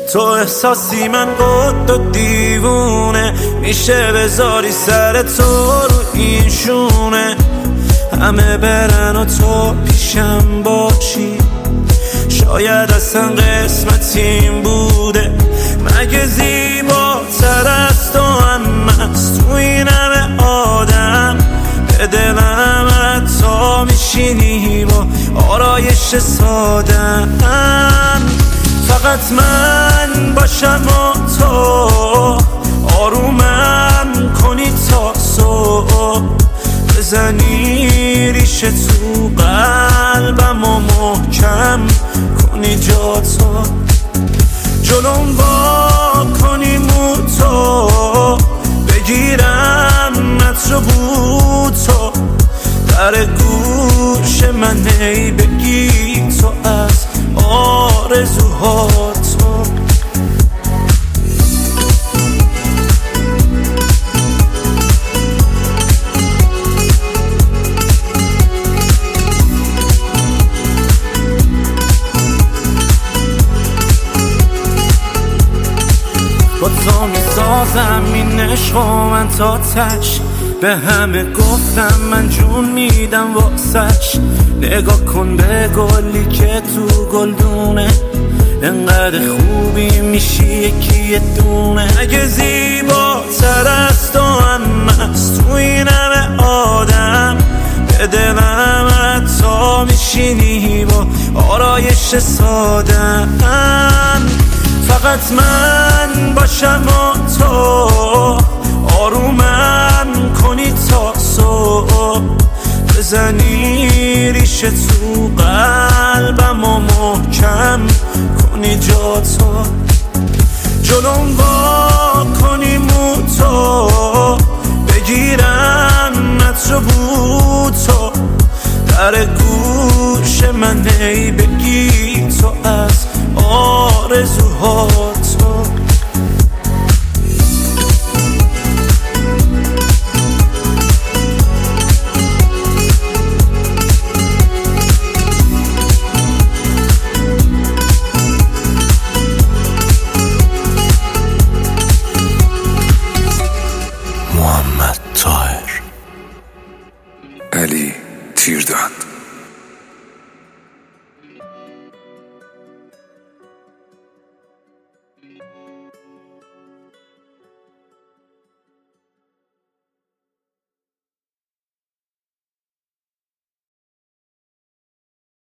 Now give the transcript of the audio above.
تو احساسی من قد و دیوونه، میشه بذاری سر تو رو این شونه، همه برن و تو پیشم باشی، شاید اصلا قسمتیم بوده. مگه زیباتر از تو هم هست تو این همه آدم؟ به دلم حتی میشینی با آرایش سادم. فقط من باشم و تو آرومم کنی تا صبح، بزنی ریشه تو قلبم و محکم کنی جاتو، جلوم با کنی موتو، بگیرم عطر بوتو، در گوش من ای بگی تو از آرزوهاتو. با تو میسازم این عشق و من تا تش، به همه گفتم من جون میدم واسش. نگاه کن به گلی که تو گلدونه، انقدر خوبی میشی یکی دونه. اگه زیباتر از تو هم هست تو این همه آدم؟ به دلم حتی میشینی با آرایش سادم. فقط من باشم و تو آرومم کنی تا صبح، بزنی ریشه تو قلبم و محکم کنی جاتو، جلوم با کنی موتو، بگیرم عطر بوتو، در گوش من ای بگی تو از آرزوهاتو. محمد طاهر، علی تیردان.